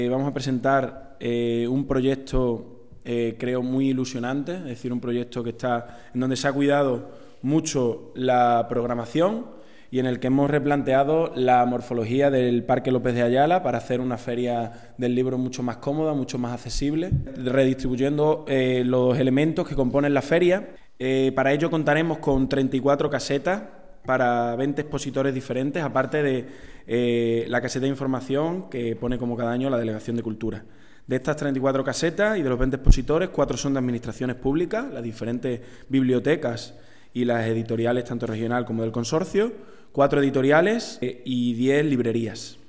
Vamos a presentar un proyecto, creo, muy ilusionante, es decir, un proyecto que en donde se ha cuidado mucho la programación y en el que hemos replanteado la morfología del Parque López de Ayala para hacer una feria del libro mucho más cómoda, mucho más accesible, redistribuyendo los elementos que componen la feria. Para ello contaremos con 34 casetas para 20 expositores diferentes, aparte de la caseta de información que pone como cada año la Delegación de Cultura. De estas 34 casetas y de los 20 expositores, 4 son de administraciones públicas, las diferentes bibliotecas y las editoriales tanto regional como del consorcio, 4 editoriales y 10 librerías.